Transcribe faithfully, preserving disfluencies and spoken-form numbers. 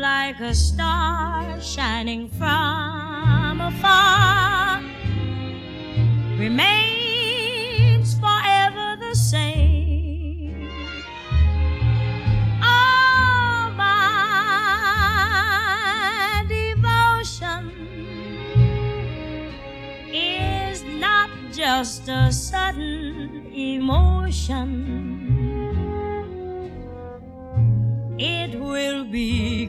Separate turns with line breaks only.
like a star shining from afar, remains forever the same. All my devotion is not just a sudden emotion. It will be